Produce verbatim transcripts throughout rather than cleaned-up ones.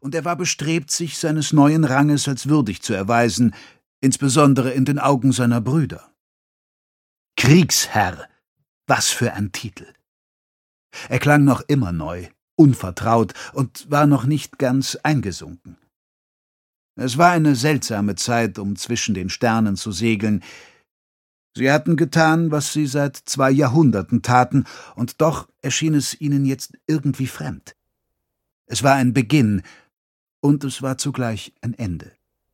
und er war bestrebt, sich seines neuen Ranges als würdig zu erweisen, insbesondere in den Augen seiner Brüder. Kriegsherr, was für ein Titel! Er klang noch immer neu, unvertraut und war noch nicht ganz eingesunken. Es war eine seltsame Zeit, um zwischen den Sternen zu segeln. Sie hatten getan, was sie seit zwei Jahrhunderten taten, und doch erschien es ihnen jetzt irgendwie fremd. Es war ein Beginn, und es war zugleich ein Ende.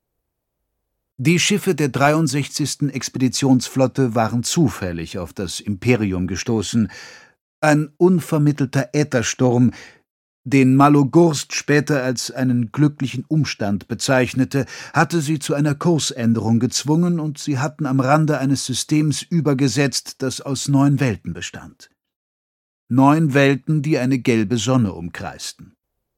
Die Schiffe der dreiundsechzigsten Expeditionsflotte waren zufällig auf das Imperium gestoßen. Ein unvermittelter Äthersturm, den Malogurst später als einen glücklichen Umstand bezeichnete, hatte sie zu einer Kursänderung gezwungen, und sie hatten am Rande eines Systems übergesetzt, das aus neun Welten bestand. Neun Welten, die eine gelbe Sonne umkreisten.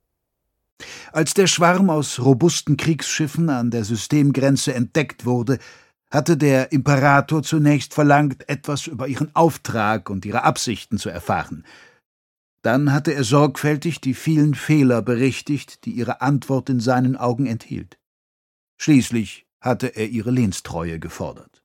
Als der Schwarm aus robusten Kriegsschiffen an der Systemgrenze entdeckt wurde, hatte der Imperator zunächst verlangt, etwas über ihren Auftrag und ihre Absichten zu erfahren. Dann hatte er sorgfältig die vielen Fehler berichtigt, die ihre Antwort in seinen Augen enthielt. Schließlich hatte er ihre Lehnstreue gefordert.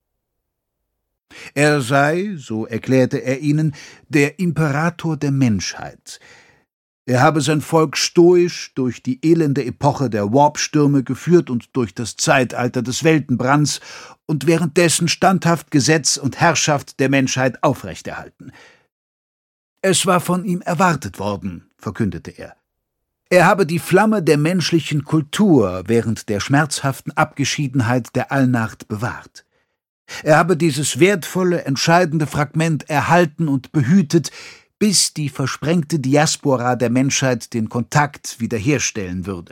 Er sei, so erklärte er ihnen, der Imperator der Menschheit. Er habe sein Volk stoisch durch die elende Epoche der Warpstürme geführt und durch das Zeitalter des Weltenbrands und währenddessen standhaft Gesetz und Herrschaft der Menschheit aufrechterhalten. Es war von ihm erwartet worden, verkündete er. Er habe die Flamme der menschlichen Kultur während der schmerzhaften Abgeschiedenheit der Allnacht bewahrt. Er habe dieses wertvolle, entscheidende Fragment erhalten und behütet, bis die versprengte Diaspora der Menschheit den Kontakt wiederherstellen würde.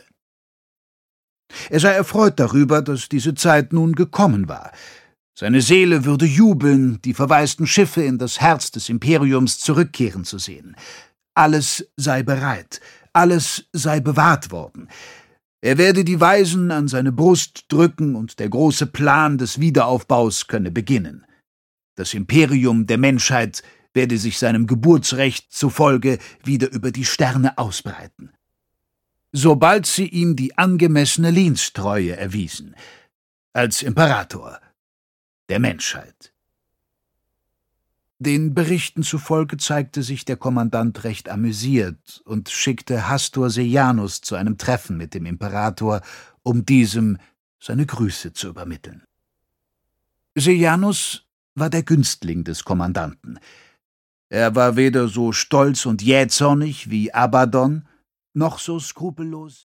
Er sei erfreut darüber, dass diese Zeit nun gekommen war. Seine Seele würde jubeln, die verwaisten Schiffe in das Herz des Imperiums zurückkehren zu sehen. Alles sei bereit, alles sei bewahrt worden. Er werde die Weisen an seine Brust drücken, und der große Plan des Wiederaufbaus könne beginnen. Das Imperium der Menschheit werde sich seinem Geburtsrecht zufolge wieder über die Sterne ausbreiten. Sobald sie ihm die angemessene Lehnstreue erwiesen, als Imperator der Menschheit. Den Berichten zufolge zeigte sich der Kommandant recht amüsiert und schickte Hastor Sejanus zu einem Treffen mit dem Imperator, um diesem seine Grüße zu übermitteln. Sejanus war der Günstling des Kommandanten. Er war weder so stolz und jähzornig wie Abaddon, noch so skrupellos